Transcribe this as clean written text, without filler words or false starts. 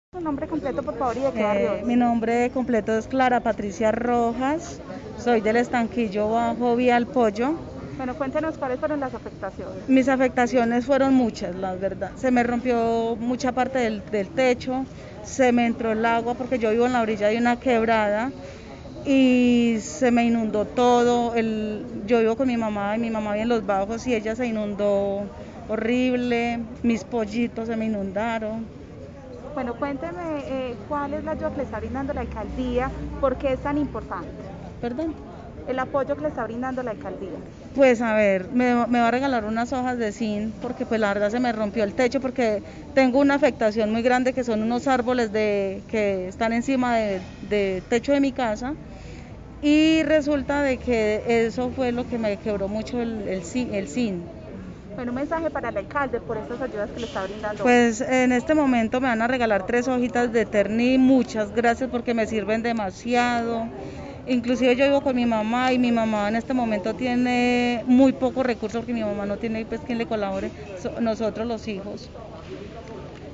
Su nombre completo, por favor, y de qué barrio es. Mi nombre completo es Clara Patricia Rojas, soy del Estanquillo Bajo, Vía El Pollo. Bueno, cuéntenos cuáles fueron las afectaciones. Mis afectaciones fueron muchas, la verdad. Se me rompió mucha parte del techo, se me entró el agua porque yo vivo en la orilla de una quebrada y se me inundó todo. Yo vivo con mi mamá y mi mamá vive en los bajos y ella se inundó horrible, mis pollitos se me inundaron. Bueno, cuénteme cuál es la ayuda que le está brindando la alcaldía, por qué es tan importante Perdón. el apoyo que le está brindando la alcaldía. Pues a ver, me va a regalar unas hojas de zinc porque pues la verdad se me rompió el techo porque tengo una afectación muy grande que son unos árboles que están encima de techo de mi casa y resulta de que eso fue lo que me quebró mucho el zinc. Bueno, un mensaje para el alcalde por estas ayudas que le está brindando hoy. Pues en este momento me van a regalar 3 hojitas de terní, muchas gracias porque me sirven demasiado. Inclusive yo vivo con mi mamá y mi mamá en este momento tiene muy pocos recursos porque mi mamá no tiene pues quien le colabore, nosotros los hijos.